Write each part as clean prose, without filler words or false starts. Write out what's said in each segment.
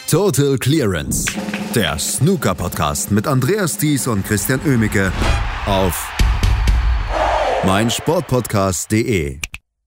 Total Clearance, der Snooker-Podcast mit Andreas Thies und Christian Oemicke auf meinsportpodcast.de.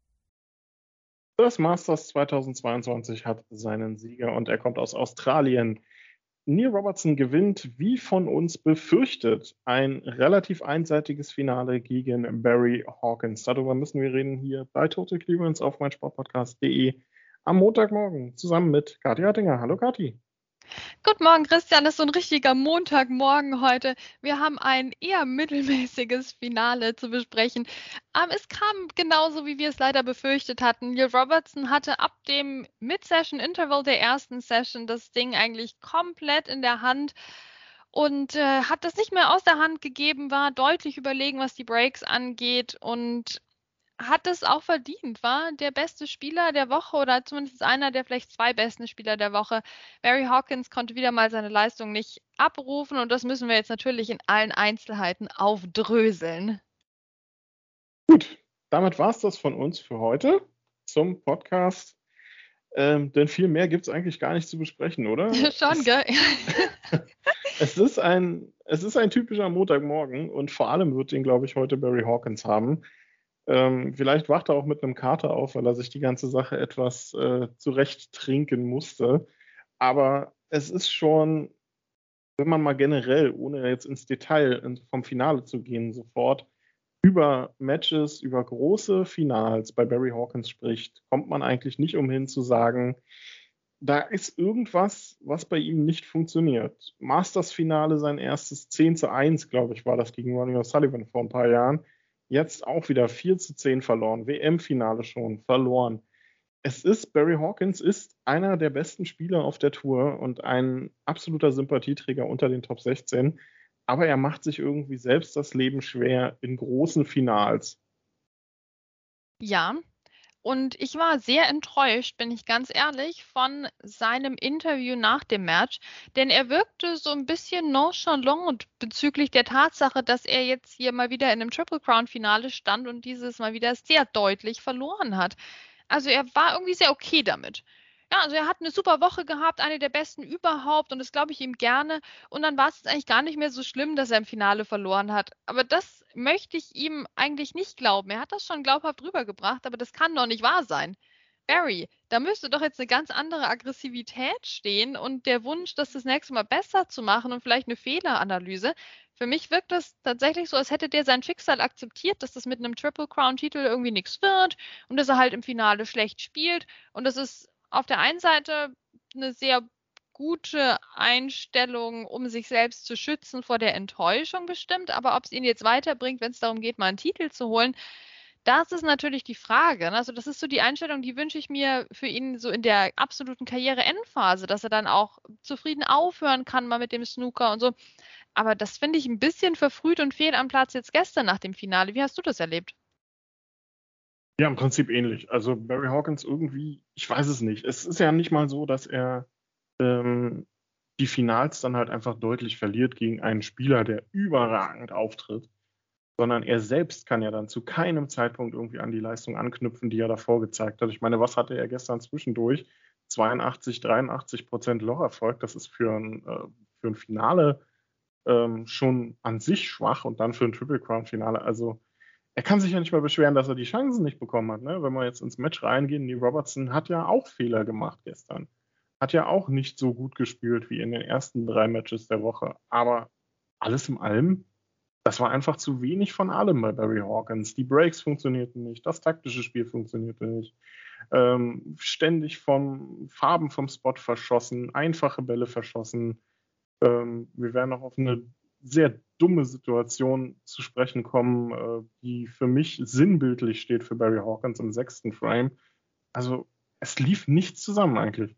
Das Masters 2022 hat seinen Sieger und er kommt aus Australien. Neil Robertson gewinnt, wie von uns befürchtet, ein relativ einseitiges Finale gegen Barry Hawkins. Darüber müssen wir reden hier bei Total Clearance auf meinsportpodcast.de am Montagmorgen zusammen mit Kathi Hattinger. Hallo Kathi. Guten Morgen, Christian. Das ist so ein richtiger Montagmorgen heute. Wir haben ein eher mittelmäßiges Finale zu besprechen. Es kam genauso, wie wir es leider befürchtet hatten. Neil Robertson hatte ab dem Mid-Session-Interval der ersten Session das Ding eigentlich komplett in der Hand und hat das nicht mehr aus der Hand gegeben, war deutlich überlegen, was die Breaks angeht und hat es auch verdient, war der beste Spieler der Woche oder zumindest einer der vielleicht zwei besten Spieler der Woche. Barry Hawkins konnte wieder mal seine Leistung nicht abrufen und das müssen wir jetzt natürlich in allen Einzelheiten aufdröseln. Gut, damit war es das von uns für heute zum Podcast. Denn viel mehr gibt es eigentlich gar nicht zu besprechen, oder? Schon, gell? Es ist ein typischer Montagmorgen und vor allem wird ihn, glaube ich, heute Barry Hawkins haben. Vielleicht wacht er auch mit einem Kater auf, weil er sich die ganze Sache etwas zurecht trinken musste. Aber es ist schon, wenn man mal generell, ohne jetzt ins Detail vom Finale zu gehen, sofort über Matches, über große Finals bei Barry Hawkins spricht, kommt man eigentlich nicht umhin zu sagen, da ist irgendwas, was bei ihm nicht funktioniert. Masters-Finale, sein erstes 10:1, glaube ich, war das gegen Ronnie O'Sullivan vor ein paar Jahren. Jetzt auch wieder 4:10 verloren. WM-Finale schon verloren. Barry Hawkins ist einer der besten Spieler auf der Tour und ein absoluter Sympathieträger unter den Top 16. Aber er macht sich irgendwie selbst das Leben schwer in großen Finals. Ja. Und ich war sehr enttäuscht, bin ich ganz ehrlich, von seinem Interview nach dem Match, denn er wirkte so ein bisschen nonchalant bezüglich der Tatsache, dass er jetzt hier mal wieder in einem Triple Crown Finale stand und dieses mal wieder sehr deutlich verloren hat. Also er war irgendwie sehr okay damit. Ja, also er hat eine super Woche gehabt, eine der besten überhaupt und das glaube ich ihm gerne. Und dann war es jetzt eigentlich gar nicht mehr so schlimm, dass er im Finale verloren hat. Aber das möchte ich ihm eigentlich nicht glauben. Er hat das schon glaubhaft rübergebracht, aber das kann doch nicht wahr sein. Barry, da müsste doch jetzt eine ganz andere Aggressivität stehen und der Wunsch, das nächste Mal besser zu machen und vielleicht eine Fehleranalyse. Für mich wirkt das tatsächlich so, als hätte der sein Schicksal akzeptiert, dass das mit einem Triple Crown Titel irgendwie nichts wird und dass er halt im Finale schlecht spielt. Und das ist auf der einen Seite eine sehr gute Einstellung, um sich selbst zu schützen vor der Enttäuschung bestimmt, aber ob es ihn jetzt weiterbringt, wenn es darum geht, mal einen Titel zu holen, das ist natürlich die Frage. Also das ist so die Einstellung, die wünsche ich mir für ihn so in der absoluten Karriere-Endphase, dass er dann auch zufrieden aufhören kann mal mit dem Snooker und so. Aber das finde ich ein bisschen verfrüht und fehl am Platz jetzt gestern nach dem Finale. Wie hast du das erlebt? Ja, im Prinzip ähnlich. Also Barry Hawkins irgendwie, ich weiß es nicht. Es ist ja nicht mal so, dass er die Finals dann halt einfach deutlich verliert gegen einen Spieler, der überragend auftritt, sondern er selbst kann ja dann zu keinem Zeitpunkt irgendwie an die Leistung anknüpfen, die er davor gezeigt hat. Ich meine, was hatte er gestern zwischendurch? 82-83% Locherfolg. Das ist für ein Finale schon an sich schwach und dann für ein Triple Crown Finale. Also er kann sich ja nicht mal beschweren, dass er die Chancen nicht bekommen hat. Ne? Wenn wir jetzt ins Match reingehen, Neil Robertson hat ja auch Fehler gemacht gestern. Hat ja auch nicht so gut gespielt wie in den ersten 3 Matches der Woche. Aber alles in allem, das war einfach zu wenig von allem bei Barry Hawkins. Die Breaks funktionierten nicht, das taktische Spiel funktionierte nicht. Ständig Farben vom Spot verschossen, einfache Bälle verschossen. Wir werden noch auf eine sehr dumme Situation zu sprechen kommen, die für mich sinnbildlich steht für Barry Hawkins im 6. Frame. Also es lief nichts zusammen eigentlich.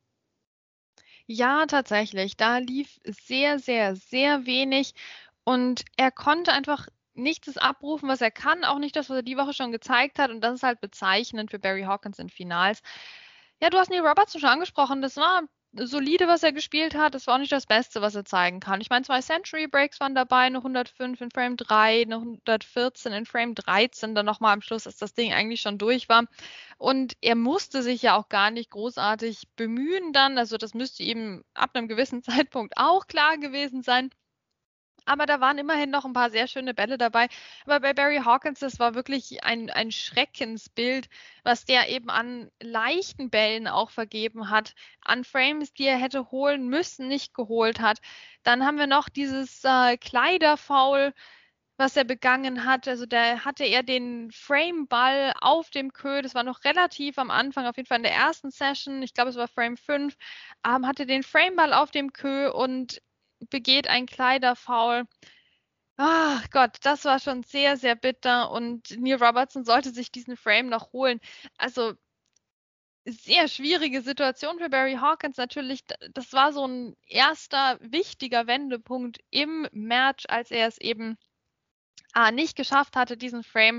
Ja, tatsächlich. Da lief sehr, sehr, sehr wenig und er konnte einfach nicht das abrufen, was er kann, auch nicht das, was er die Woche schon gezeigt hat und das ist halt bezeichnend für Barry Hawkins in Finals. Ja, du hast Neil Robertson schon angesprochen. Das war solide, was er gespielt hat. Das war auch nicht das Beste, was er zeigen kann. Ich meine, 2 Century Breaks waren dabei, eine 105 in Frame 3, eine 114 in Frame 13, dann nochmal am Schluss, als das Ding eigentlich schon durch war. Und er musste sich ja auch gar nicht großartig bemühen dann. Also das müsste ihm ab einem gewissen Zeitpunkt auch klar gewesen sein. Aber da waren immerhin noch ein paar sehr schöne Bälle dabei. Aber bei Barry Hawkins, das war wirklich ein Schreckensbild, was der eben an leichten Bällen auch vergeben hat, an Frames, die er hätte holen müssen, nicht geholt hat. Dann haben wir noch dieses Kleiderfoul, was er begangen hat. Also da hatte er den Frame-Ball auf dem Queue, das war noch relativ am Anfang, auf jeden Fall in der ersten Session, ich glaube es war Frame 5, hatte den Frame-Ball auf dem Queue und begeht ein Kleiderfoul. Ach Gott, das war schon sehr, sehr bitter und Neil Robertson sollte sich diesen Frame noch holen. Also sehr schwierige Situation für Barry Hawkins natürlich. Das war so ein erster wichtiger Wendepunkt im Match, als er es eben nicht geschafft hatte, diesen Frame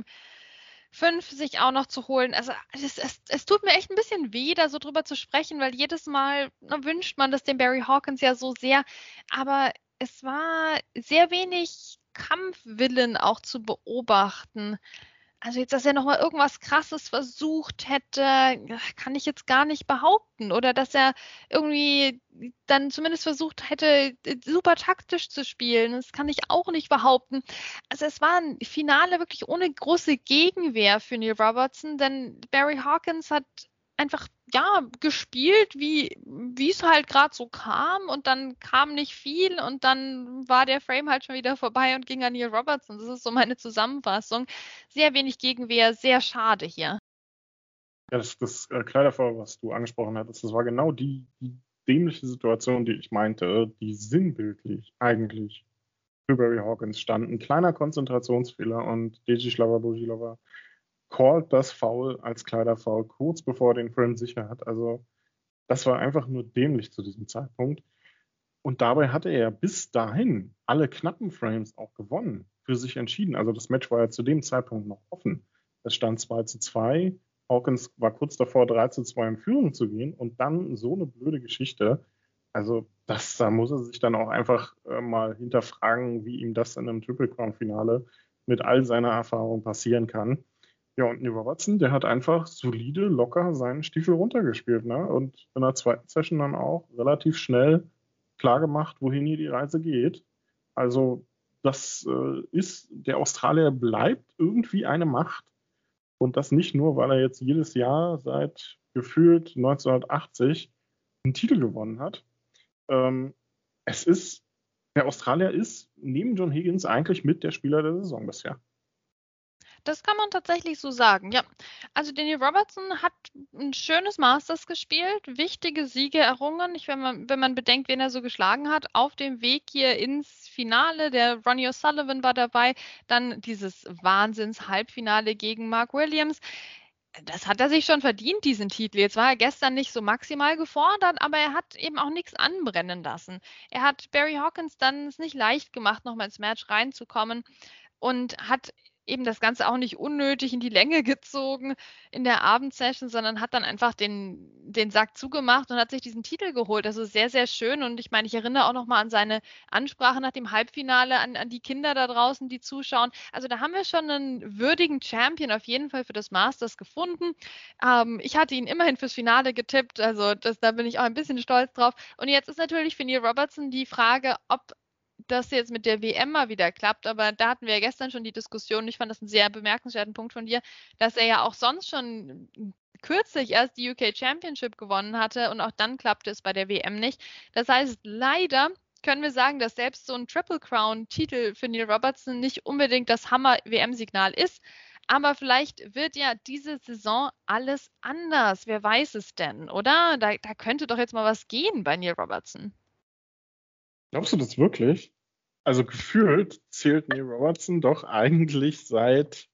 5 sich auch noch zu holen. Also es tut mir echt ein bisschen weh, da so drüber zu sprechen, weil jedes Mal wünscht man das dem Barry Hawkins ja so sehr. Aber es war sehr wenig Kampfwillen auch zu beobachten. Also jetzt, dass er nochmal irgendwas Krasses versucht hätte, kann ich jetzt gar nicht behaupten. Oder dass er irgendwie dann zumindest versucht hätte, super taktisch zu spielen. Das kann ich auch nicht behaupten. Also es war ein Finale wirklich ohne große Gegenwehr für Neil Robertson, denn Barry Hawkins hat einfach gespielt, wie es halt gerade so kam und dann kam nicht viel und dann war der Frame halt schon wieder vorbei und ging an Neil Robertson. Das ist so meine Zusammenfassung. Sehr wenig Gegenwehr, sehr schade hier. Ja, das Kleiderfoul, was du angesprochen hattest, das war genau die dämliche Situation, die ich meinte, die sinnbildlich eigentlich für Barry Hawkins stand. Ein kleiner Konzentrationsfehler und Deji Schlava callt das Foul als Kleiderfoul kurz bevor er den Frame sicher hat. Also das war einfach nur dämlich zu diesem Zeitpunkt. Und dabei hatte er bis dahin alle knappen Frames auch gewonnen, für sich entschieden. Also das Match war ja zu dem Zeitpunkt noch offen. Es stand 2:2. Hawkins war kurz davor, 3:2 in Führung zu gehen und dann so eine blöde Geschichte. Also da muss er sich dann auch einfach mal hinterfragen, wie ihm das in einem Triple Crown Finale mit all seiner Erfahrung passieren kann. Ja, und Neil Robertson, der hat einfach solide, locker seinen Stiefel runtergespielt, ne? Und in der zweiten Session dann auch relativ schnell klar gemacht, wohin hier die Reise geht. Also das der Australier bleibt irgendwie eine Macht. Und das nicht nur, weil er jetzt jedes Jahr seit gefühlt 1980 einen Titel gewonnen hat. Der Australier ist neben John Higgins eigentlich mit der Spieler der Saison bisher. Das kann man tatsächlich so sagen, ja. Also Daniel Robertson hat ein schönes Masters gespielt, wichtige Siege errungen. Wenn man bedenkt, wen er so geschlagen hat, auf dem Weg hier ins Finale. Der Ronnie O'Sullivan war dabei, dann dieses Wahnsinns-Halbfinale gegen Mark Williams. Das hat er sich schon verdient, diesen Titel. Jetzt war er gestern nicht so maximal gefordert, aber er hat eben auch nichts anbrennen lassen. Er hat Barry Hawkins dann es nicht leicht gemacht, nochmal ins Match reinzukommen und hat eben das Ganze auch nicht unnötig in die Länge gezogen in der Abendsession, sondern hat dann einfach den Sack zugemacht und hat sich diesen Titel geholt. Also sehr, sehr schön. Und ich meine, ich erinnere auch nochmal an seine Ansprache nach dem Halbfinale, an die Kinder da draußen, die zuschauen. Also da haben wir schon einen würdigen Champion auf jeden Fall für das Masters gefunden. Ich hatte ihn immerhin fürs Finale getippt, also da bin ich auch ein bisschen stolz drauf. Und jetzt ist natürlich für Neil Robertson die Frage, ob das jetzt mit der WM mal wieder klappt, aber da hatten wir ja gestern schon die Diskussion, ich fand das einen sehr bemerkenswerten Punkt von dir, dass er ja auch sonst schon kürzlich erst die UK Championship gewonnen hatte und auch dann klappte es bei der WM nicht. Das heißt, leider können wir sagen, dass selbst so ein Triple Crown-Titel für Neil Robertson nicht unbedingt das Hammer-WM-Signal ist, aber vielleicht wird ja diese Saison alles anders. Wer weiß es denn, oder? Da könnte doch jetzt mal was gehen bei Neil Robertson. Glaubst du das wirklich? Also gefühlt zählt Neil Robertson doch eigentlich seit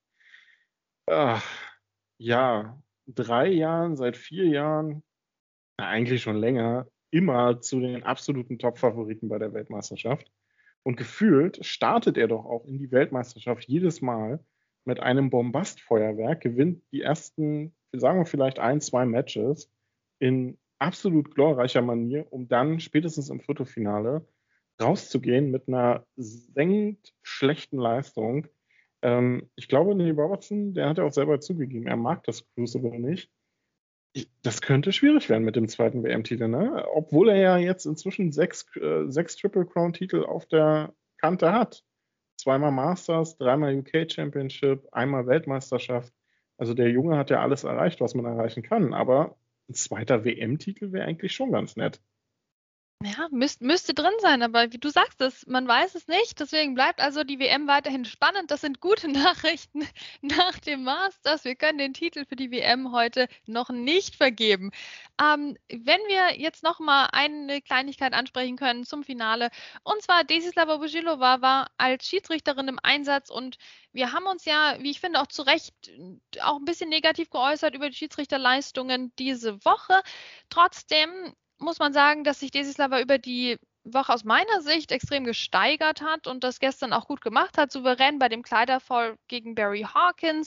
3 Jahren, seit 4 Jahren, eigentlich schon länger, immer zu den absoluten Top-Favoriten bei der Weltmeisterschaft. Und gefühlt startet er doch auch in die Weltmeisterschaft jedes Mal mit einem Bombastfeuerwerk, gewinnt die ersten, sagen wir vielleicht 1, 2 Matches in absolut glorreicher Manier, um dann spätestens im Viertelfinale rauszugehen mit einer senkt schlechten Leistung. Ich glaube, Neil Robertson, der hat ja auch selber zugegeben, er mag das Crucible nicht. Das könnte schwierig werden mit dem zweiten WM-Titel, ne? Obwohl er ja jetzt inzwischen sechs Triple Crown-Titel auf der Kante hat. 2-mal Masters, 3-mal UK Championship, 1-mal Weltmeisterschaft. Also der Junge hat ja alles erreicht, was man erreichen kann. Aber ein zweiter WM-Titel wäre eigentlich schon ganz nett. Ja, müsste drin sein, aber wie du sagst, man weiß es nicht. Deswegen bleibt also die WM weiterhin spannend. Das sind gute Nachrichten nach dem Masters. Wir können den Titel für die WM heute noch nicht vergeben. Wenn wir jetzt noch mal eine Kleinigkeit ansprechen können zum Finale, und zwar Desislava Bojilova war als Schiedsrichterin im Einsatz und wir haben uns ja, wie ich finde, auch zu Recht auch ein bisschen negativ geäußert über die Schiedsrichterleistungen diese Woche. Trotzdem muss man sagen, dass sich Desislava über die Woche aus meiner Sicht extrem gesteigert hat und das gestern auch gut gemacht hat, souverän bei dem Kleiderfall gegen Barry Hawkins.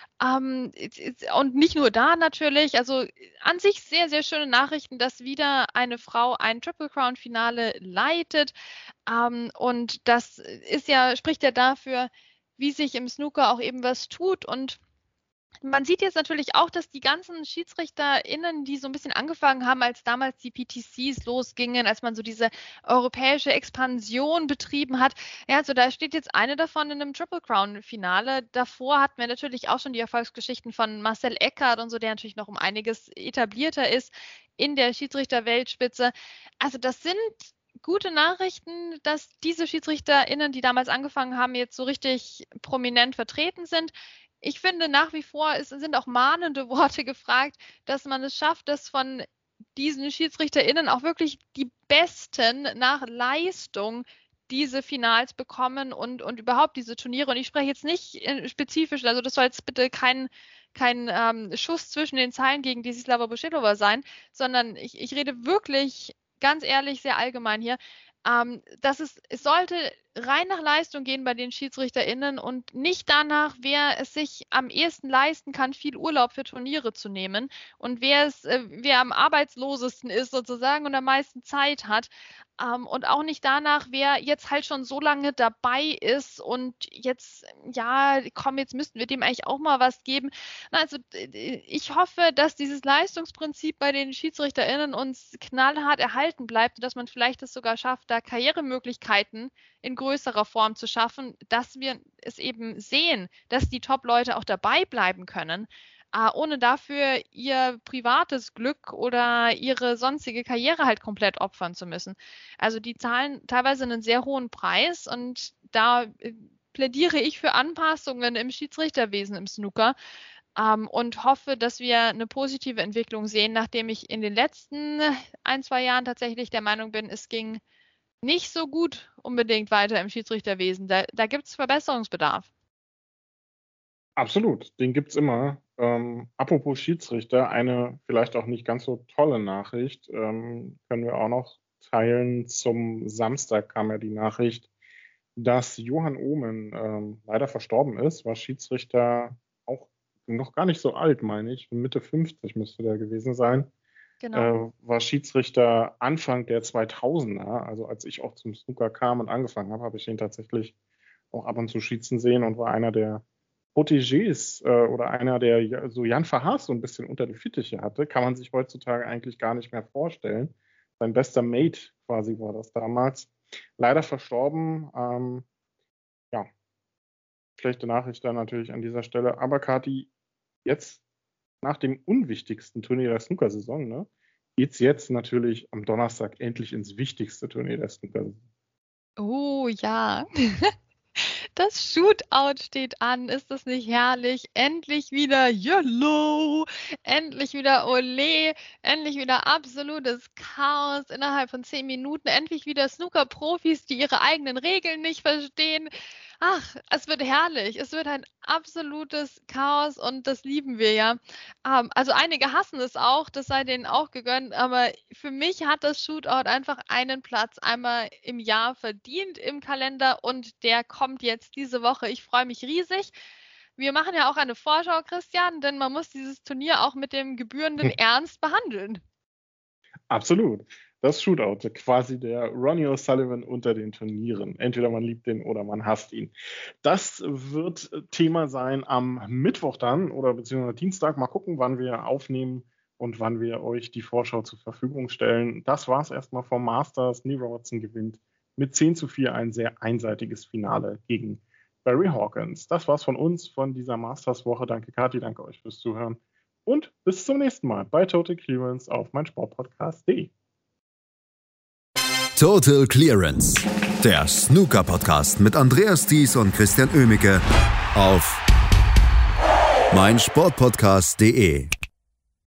Und nicht nur da natürlich, also an sich sehr, sehr schöne Nachrichten, dass wieder eine Frau ein Triple Crown Finale leitet. Und das spricht ja dafür, wie sich im Snooker auch eben was tut. Und man sieht jetzt natürlich auch, dass die ganzen SchiedsrichterInnen, die so ein bisschen angefangen haben, als damals die PTCs losgingen, als man so diese europäische Expansion betrieben hat, ja, also da steht jetzt eine davon in einem Triple Crown Finale. Davor hatten wir natürlich auch schon die Erfolgsgeschichten von Marcel Eckert und so, der natürlich noch um einiges etablierter ist in der Schiedsrichter-Weltspitze. Also das sind gute Nachrichten, dass diese SchiedsrichterInnen, die damals angefangen haben, jetzt so richtig prominent vertreten sind. Ich finde nach wie vor, es sind auch mahnende Worte gefragt, dass man es schafft, dass von diesen SchiedsrichterInnen auch wirklich die Besten nach Leistung diese Finals bekommen und überhaupt diese Turniere. Und ich spreche jetzt nicht spezifisch, also das soll jetzt bitte kein Schuss zwischen den Zeilen gegen Desislava Bojilova sein, sondern ich rede wirklich ganz ehrlich, sehr allgemein hier. Es sollte rein nach Leistung gehen bei den SchiedsrichterInnen und nicht danach, wer es sich am ehesten leisten kann, viel Urlaub für Turniere zu nehmen und wer am arbeitslosesten ist sozusagen und am meisten Zeit hat. Und auch nicht danach, wer jetzt halt schon so lange dabei ist und jetzt, ja, komm, jetzt müssten wir dem eigentlich auch mal was geben. Also ich hoffe, dass dieses Leistungsprinzip bei den SchiedsrichterInnen uns knallhart erhalten bleibt und dass man vielleicht es sogar schafft, da Karrieremöglichkeiten in größerer Form zu schaffen, dass wir es eben sehen, dass die Top-Leute auch dabei bleiben können, ohne dafür ihr privates Glück oder ihre sonstige Karriere halt komplett opfern zu müssen. Also die zahlen teilweise einen sehr hohen Preis und da plädiere ich für Anpassungen im Schiedsrichterwesen im Snooker und hoffe, dass wir eine positive Entwicklung sehen, nachdem ich in den letzten 1-2 Jahren tatsächlich der Meinung bin, es ging nicht so gut unbedingt weiter im Schiedsrichterwesen. Da gibt es Verbesserungsbedarf. Absolut, den gibt es immer. Apropos Schiedsrichter, eine vielleicht auch nicht ganz so tolle Nachricht können wir auch noch teilen. Zum Samstag kam ja die Nachricht, dass Johann Omen leider verstorben ist, war Schiedsrichter auch noch gar nicht so alt, meine ich. Mitte 50 müsste der gewesen sein. Genau. War Schiedsrichter Anfang der 2000er. Also als ich auch zum Snooker kam und angefangen habe, habe ich ihn tatsächlich auch ab und zu schießen sehen und war einer der Protégés oder einer, der so Jan Verhaas so ein bisschen unter die Fittiche hatte. Kann man sich heutzutage eigentlich gar nicht mehr vorstellen. Sein bester Mate quasi war das damals. Leider verstorben. Ja, schlechte Nachricht dann natürlich an dieser Stelle. Aber Kathi, jetzt nach dem unwichtigsten Turnier der Snooker-Saison, ne, geht es jetzt natürlich am Donnerstag endlich ins wichtigste Turnier der Snooker-Saison. Oh ja. Das Shootout steht an. Ist das nicht herrlich? Endlich wieder YOLO, endlich wieder Olé, endlich wieder absolutes Chaos innerhalb von 10 Minuten, endlich wieder Snooker-Profis, die ihre eigenen Regeln nicht verstehen. Ach, es wird herrlich. Es wird ein absolutes Chaos und das lieben wir ja. Also einige hassen es auch, das sei denen auch gegönnt, aber für mich hat das Shootout einfach einen Platz einmal im Jahr verdient im Kalender und der kommt jetzt diese Woche. Ich freue mich riesig. Wir machen ja auch eine Vorschau, Christian, denn man muss dieses Turnier auch mit dem gebührenden Ernst behandeln. Absolut. Das Shootout, quasi der Ronnie O'Sullivan unter den Turnieren. Entweder man liebt ihn oder man hasst ihn. Das wird Thema sein am Mittwoch dann oder beziehungsweise Dienstag. Mal gucken, wann wir aufnehmen und wann wir euch die Vorschau zur Verfügung stellen. Das war es erstmal vom Masters. Neil Robertson gewinnt mit 10:4 ein sehr einseitiges Finale gegen Barry Hawkins. Das war's von uns, von dieser Masters-Woche. Danke Kathi, danke euch fürs Zuhören. Und bis zum nächsten Mal bei Total Clearance auf meinsportpodcast.de. Total Clearance, der Snooker-Podcast mit Andreas Thies und Christian Oemicke auf meinsportpodcast.de.